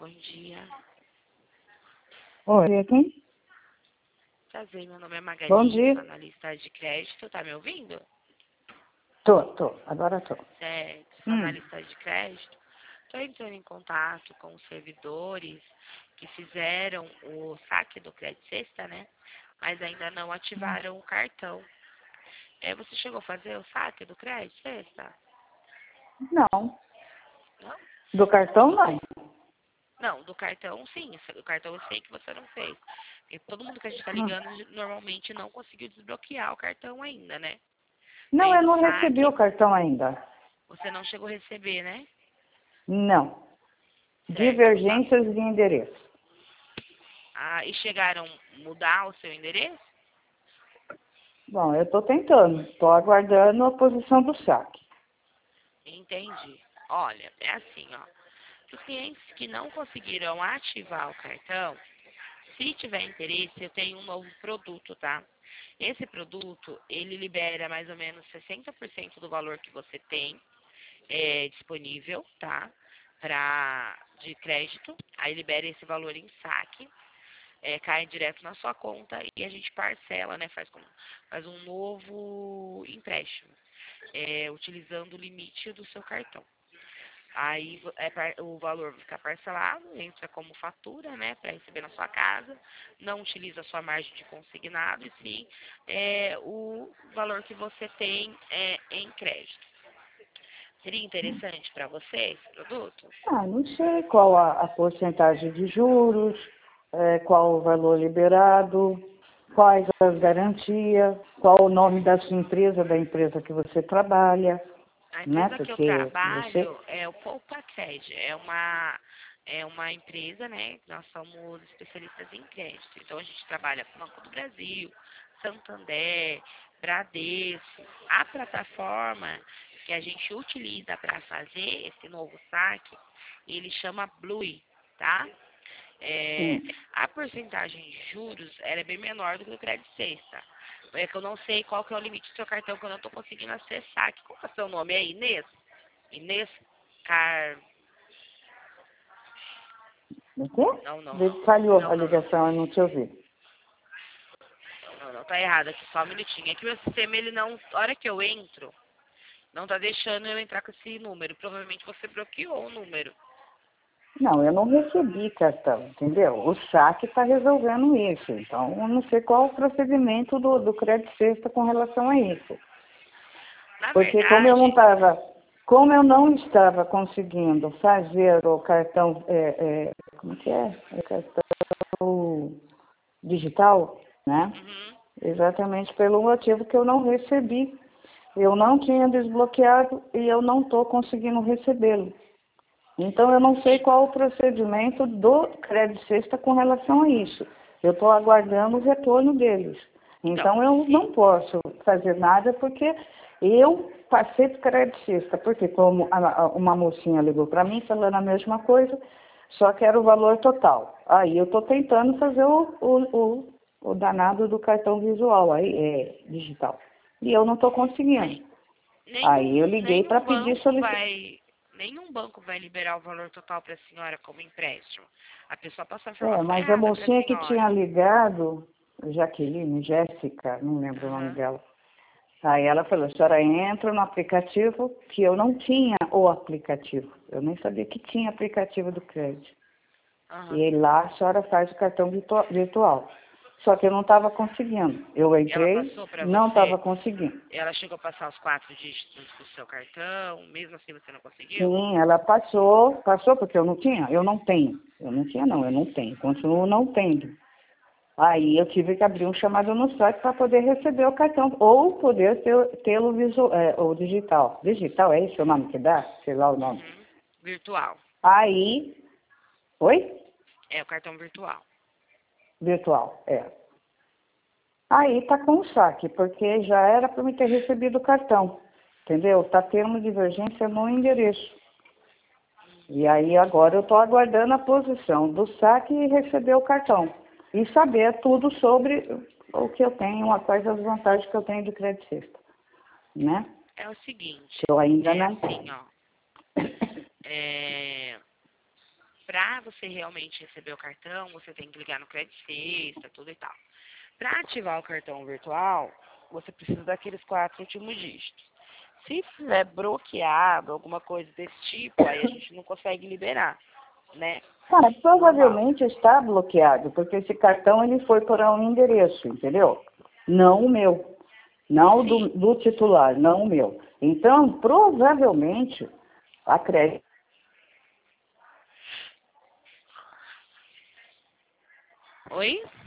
bom dia. Oi, é quem? Prazer, meu nome é Bom Magali, dia. sou analista de crédito, tá me ouvindo? Agora tô. Certo, sou analista de crédito. Estou entrando em contato com os servidores que fizeram o saque do Crédito Sexta, né? Mas ainda não ativaram o cartão. Você chegou a fazer o saque do Crédito Sexta? Não, Não? do cartão não. Não, do cartão sim. Do cartão eu sei que você não fez. E todo mundo que a gente está Hum. ligando normalmente não conseguiu desbloquear o cartão ainda, né? Não, Fez eu o não recebi saque, o cartão ainda. você não chegou a receber, né? Não. Certo. Divergências de endereço. E chegaram a mudar o seu endereço? Bom, eu estou tentando. Estou aguardando a posição do saque. Entendi. Olha, é assim, ó. Para os clientes que não conseguiram ativar o cartão, se tiver interesse, eu tenho um novo produto, tá? Esse produto, ele libera mais ou menos 60% do valor que você tem disponível, tá? De crédito. Aí libera esse valor em saque. Cai direto na sua conta e a gente parcela, né? Faz um novo empréstimo, utilizando o limite do seu cartão. Aí o valor vai ficar parcelado, entra como fatura, né, para receber na sua casa, não utiliza a sua margem de consignado, e sim o valor que você tem em crédito. Seria interessante para você esse produto? Não sei qual a porcentagem de juros, qual o valor liberado, quais as garantias, qual o nome da sua empresa, da empresa que você trabalha, A né? empresa que eu Porque você... trabalho é o Poupa Cred, é uma empresa, né? Nós somos especialistas em crédito. Então a gente trabalha com o Banco do Brasil, Santander, Bradesco. A plataforma que a gente utiliza para fazer esse novo saque, ele chama Blue, tá? É, Sim. a porcentagem de juros ela é bem menor do que o crédito sexta. É que eu não sei qual que é o limite do seu cartão, que eu não estou conseguindo acessar. Qual que é o seu nome? É Inês? Inês Car... O quê? Não, não. Falhou Não, a não, não. ligação, eu não te ouvi. Não, não, tá errado aqui, só um minutinho. É que o meu sistema, ele não... A hora que eu entro, não tá deixando eu entrar com esse número. Provavelmente você bloqueou o número. Não, eu não recebi cartão, entendeu? O saque está resolvendo isso. Então, eu não sei qual o procedimento do Crédito Sexta com relação a isso. Na Porque verdade, como eu não estava conseguindo fazer o cartão, como que é? O cartão digital, né? uhum, Exatamente pelo motivo que eu não recebi. Eu não tinha desbloqueado e eu não estou conseguindo recebê-lo. Então, eu não sei qual o procedimento do Crédito Sexta com relação a isso. Eu estou aguardando o retorno deles. então, Então, eu não posso fazer nada porque eu passei para o Crédito Sexta. Porque como uma mocinha ligou para mim falando a mesma coisa, só que era o valor total. Aí eu estou tentando fazer o danado do cartão visual, aí, digital. E eu não estou conseguindo. nem- Aí eu liguei para pedir solicitação. nenhum banco vai liberar o valor total para a senhora como empréstimo. A pessoa passa a informação Mas a errada para a mocinha que tinha senhora. ligado, Jaqueline, Jéssica, não lembro o nome Aham. dela. Aí ela falou, a senhora entra no aplicativo, que eu não tinha o aplicativo. Eu nem sabia que tinha aplicativo do crédito. E Aham. aí lá a senhora faz o cartão virtual. Só que eu não estava conseguindo. Eu Ela entrei, passou para não você? estava conseguindo. Ela chegou a passar os 4 dígitos do seu cartão, mesmo assim você não conseguiu? Sim, ela passou porque eu não tinha, eu não tenho. Eu não tinha não, eu não tenho, continuo não tendo. Aí eu tive que abrir um chamado no site para poder receber o cartão, ou poder tê-lo ou digital. Digital, é esse o nome que dá? Sei lá o nome. Uhum. Virtual. Aí, oi? É o cartão virtual. Virtual, é. Aí tá com o saque, porque já era para me ter recebido o cartão, entendeu? Tá tendo uma divergência no endereço. E aí agora eu estou aguardando a posição do saque e receber o cartão. E saber tudo sobre o que eu tenho, quais as vantagens que eu tenho de crédito sexta, né? É o seguinte, Que eu ainda é não assim, tenho. ó. É, Para você realmente receber o cartão, você tem que ligar no Credit Sexta, tudo e tal. Para ativar o cartão virtual, você precisa daqueles 4 últimos dígitos. Se estiver bloqueado, alguma coisa desse tipo, aí a gente não consegue liberar, né? Cara, Normal. provavelmente está bloqueado, porque esse cartão ele foi para um endereço, entendeu? Não o meu. Não Sim. do titular, não o meu. Então, provavelmente, a crédito. Oi?